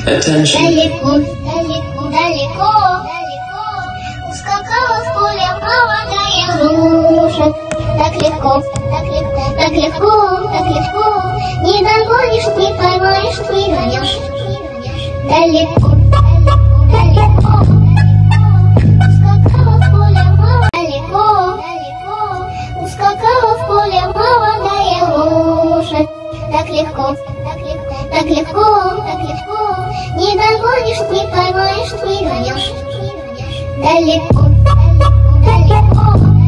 Attention. Далеко, далеко, далеко, далеко ускакала в поле молодая груша. Так легко, так легко, так легко, так легко, не догонишь, не поймаешь, не гонешь. Далеко, далеко, далеко, ускакала в поле далеко, далеко ускакала в поле молодая груша. Так легко, так легко, так легко, так легко, не догонишь, не поймаешь, не гонешь. Далеко, далеко, далеко.